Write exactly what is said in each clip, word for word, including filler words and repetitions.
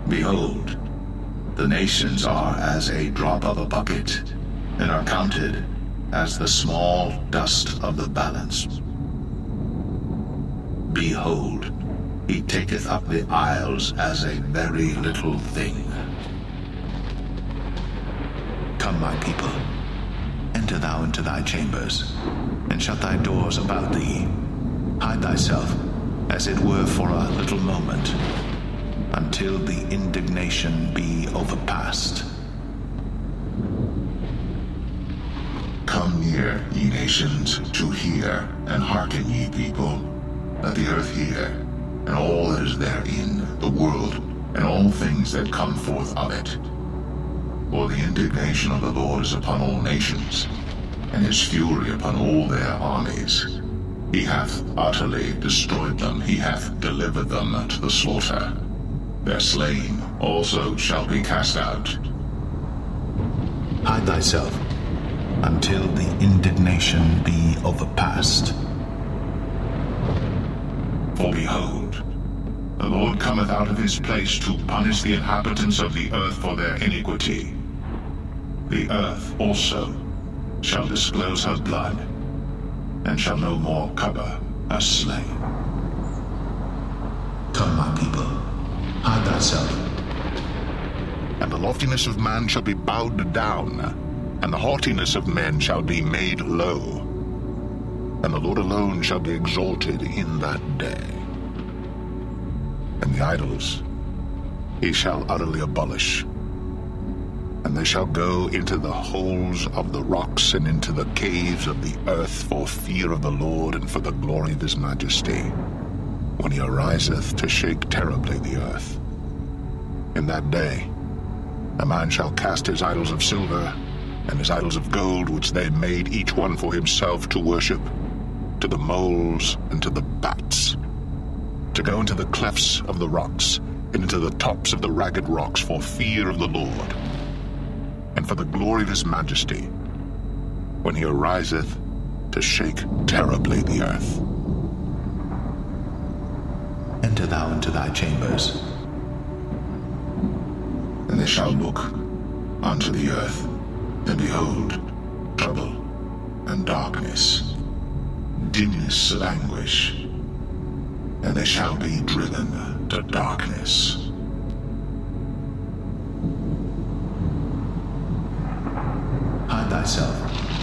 Behold, the nations are as a drop of a bucket, and are counted as the small dust of the balance. Behold, he taketh up the isles as a very little thing. Come, my people, enter thou into thy chambers, and shut thy doors about thee. Hide thyself, as it were for a little moment, until the indignation be overpast. Come near, ye nations, to hear, and hearken, ye people. Let the earth hear, and all that is therein, the world, and all things that come forth of it. For the indignation of the Lord is upon all nations, and his fury upon all their armies. He hath utterly destroyed them, he hath delivered them to the slaughter. Their slain also shall be cast out. Hide thyself, until the indignation be overpast. For behold, the Lord cometh out of his place to punish the inhabitants of the earth for their iniquity. The earth also shall disclose her blood, and shall no more cover her slain. Come, my people, hide thyself. And the loftiness of man shall be bowed down, and the haughtiness of men shall be made low. And the Lord alone shall be exalted in that day. And the idols he shall utterly abolish. And they shall go into the holes of the rocks and into the caves of the earth for fear of the Lord and for the glory of his majesty, when he ariseth to shake terribly the earth. In that day a man shall cast his idols of silver and his idols of gold, which they made each one for himself to worship, to the moles and to the bats, to go into the clefts of the rocks and into the tops of the ragged rocks for fear of the Lord, and for the glory of his majesty, when he ariseth to shake terribly the earth. Enter thou into thy chambers, and they shall look unto the earth, and behold, trouble and darkness, dimness of anguish, and they shall be driven to darkness. Hide thyself.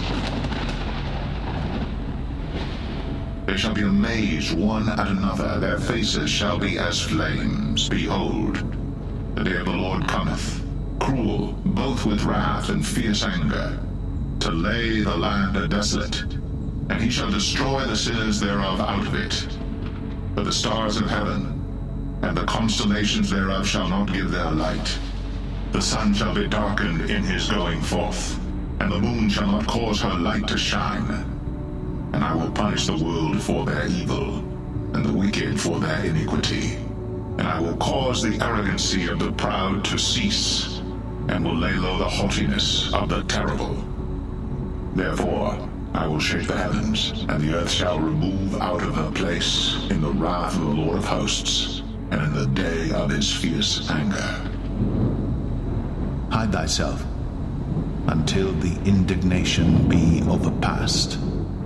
They shall be amazed one at another, their faces shall be as flames. Behold, the day of the Lord cometh, cruel, both with wrath and fierce anger, to lay the land desolate, and he shall destroy the sinners thereof out of it. For the stars of heaven and the constellations thereof shall not give their light. The sun shall be darkened in his going forth, and the moon shall not cause her light to shine. And I will punish the world for their evil, and the wicked for their iniquity. And I will cause the arrogancy of the proud to cease, and will lay low the haughtiness of the terrible. Therefore I will shake the heavens, and the earth shall remove out of her place in the wrath of the Lord of hosts, and in the day of his fierce anger. Hide thyself, until the indignation be overpast.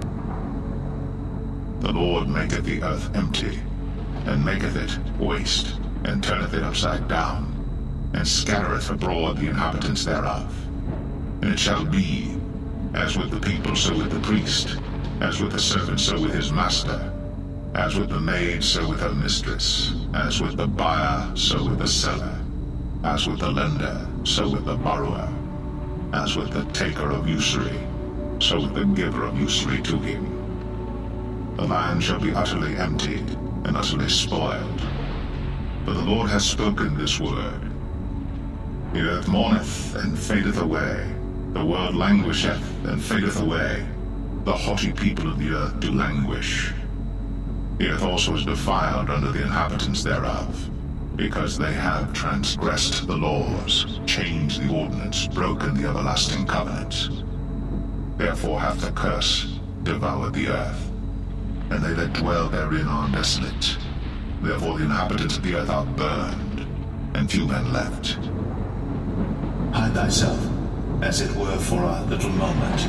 The Lord maketh the earth empty, and maketh it waste, and turneth it upside down, and scattereth abroad the inhabitants thereof. And it shall be, as with the people, so with the priest, as with the servant, so with his master, as with the maid, so with her mistress, as with the buyer, so with the seller, as with the lender, so with the borrower, as with the taker of usury, so with the giver of usury to him. The land shall be utterly emptied and utterly spoiled, for the Lord hath spoken this word. The earth mourneth and fadeth away, the world languisheth and fadeth away, the haughty people of the earth do languish. The earth also is defiled under the inhabitants thereof, because they have transgressed the laws, changed the ordinance, broken the everlasting covenant. Therefore hath the curse devoured the earth, and they that dwell therein are desolate. Therefore the inhabitants of the earth are burned, and few men left. Hide thyself, as it were for a little moment.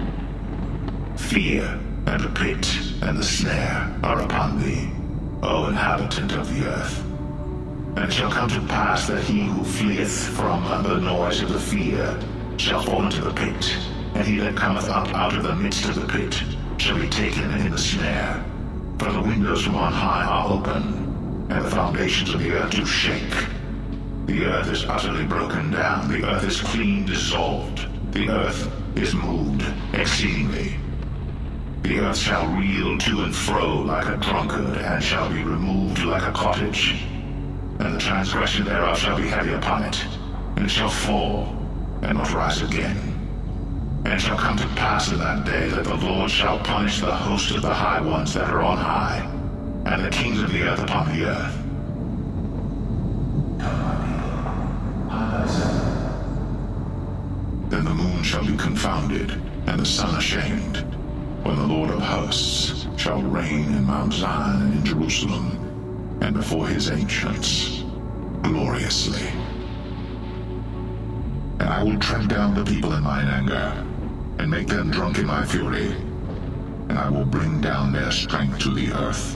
Fear and the pit and the snare are upon thee, O inhabitant of the earth. And it shall come to pass that he who fleeth from the noise of the fear shall fall into the pit, and he that cometh up out of the midst of the pit shall be taken in the snare. For the windows from on high are open, and the foundations of the earth do shake. The earth is utterly broken down, the earth is clean dissolved, the earth is moved exceedingly. The earth shall reel to and fro like a drunkard, and shall be removed like a cottage. And the transgression thereof shall be heavy upon it, and it shall fall, and not rise again. And it shall come to pass in that day that the Lord shall punish the host of the high ones that are on high, and the kings of the earth upon the earth. Come, my people, hide thyself. Then the moon shall be confounded, and the sun ashamed, when the Lord of hosts shall reign in Mount Zion and in Jerusalem, and before his ancients, gloriously. And I will tread down the people in mine anger, and make them drunk in my fury, and I will bring down their strength to the earth.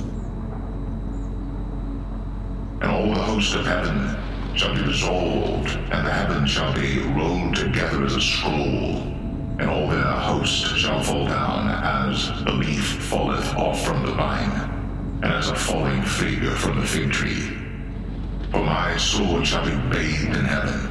And all the host of heaven shall be dissolved, and the heavens shall be rolled together as a scroll, and all their host shall fall down as a leaf falleth off from the vine, and as a falling fig from the fig tree. For my sword shall be bathed in heaven.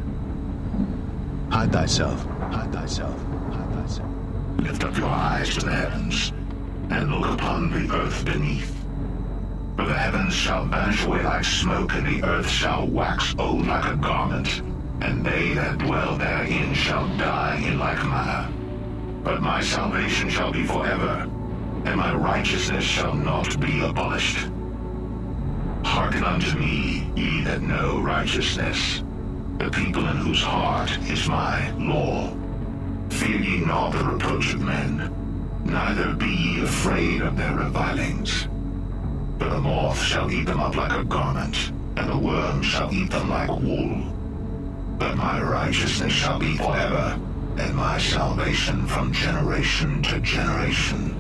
Hide thyself, hide thyself, hide thyself. Lift up your eyes to the heavens, and look upon the earth beneath. For the heavens shall vanish away like smoke, and the earth shall wax old like a garment, and they that dwell therein shall die in like manner. But my salvation shall be forever, and my righteousness shall not be abolished. Hearken unto me, ye that know righteousness, the people in whose heart is my law. Fear ye not the reproach of men, neither be ye afraid of their revilings. For the moth shall eat them up like a garment, and the worm shall eat them like wool. But my righteousness shall be forever, and my salvation from generation to generation.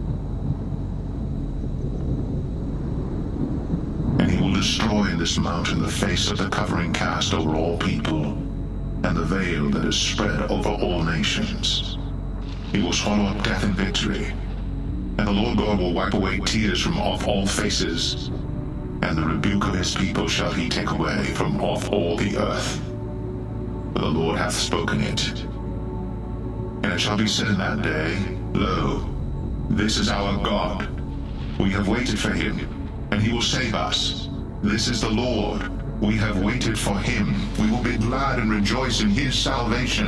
And he will destroy in this mountain the face of the covering cast over all people, and the veil that is spread over all nations. He will swallow up death in victory, and the Lord God will wipe away tears from off all faces, and the rebuke of his people shall he take away from off all the earth. For the Lord hath spoken it. And it shall be said in that day, Lo, this is our God. We have waited for him, and he will save us. This is the Lord. We have waited for him. We will be glad and rejoice in his salvation.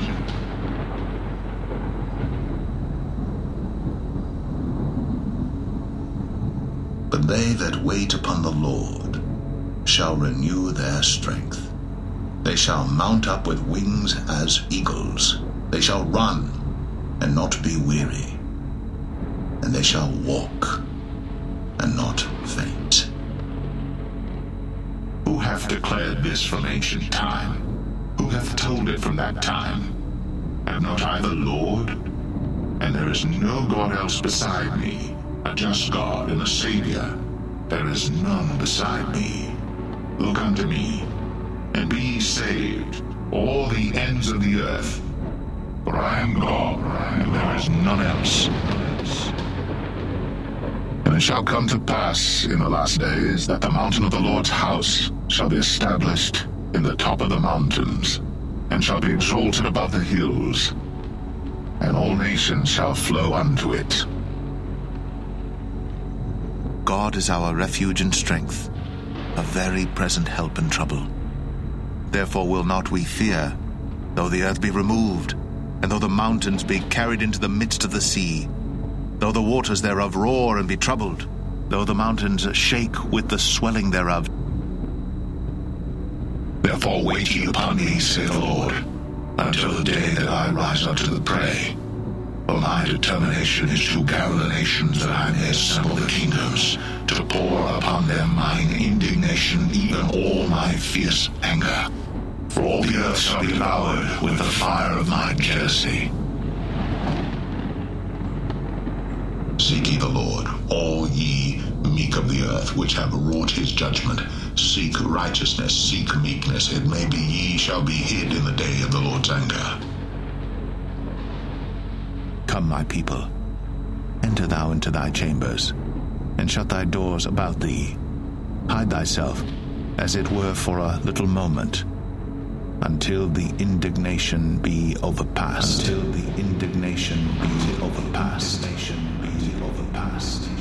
But they that wait upon the Lord shall renew their strength. They shall mount up with wings as eagles. They shall run and not be weary. And they shall walk and not faint. Who hath declared this from ancient time? Who hath told it from that time? Am not I the Lord? And there is no God else beside me, a just God and a Savior. There is none beside me. Look unto me, and be ye saved, all the ends of the earth. For I am God, and there is none else. And it shall come to pass in the last days that the mountain of the Lord's house shall be established in the top of the mountains, and shall be exalted above the hills, and all nations shall flow unto it. God is our refuge and strength, a very present help in trouble. Therefore will not we fear, though the earth be removed, and though the mountains be carried into the midst of the sea, though the waters thereof roar and be troubled, though the mountains shake with the swelling thereof. Therefore wait ye upon me, saith the Lord, until the day that I rise up to the prey. For my determination is to gather the nations that I may assemble the kingdoms, to pour upon them mine indignation, even all my fierce anger. For all the earth shall be devoured with the fire of my jealousy. Seek ye the Lord, all ye meek of the earth, which have wrought his judgment. Seek righteousness, seek meekness. It may be ye shall be hid in the day of the Lord's anger. Come, my people, enter thou into thy chambers, and shut thy doors about thee. Hide thyself, as it were for a little moment, until the indignation be overpast. Until the indignation be overpast. Indignation be overpast.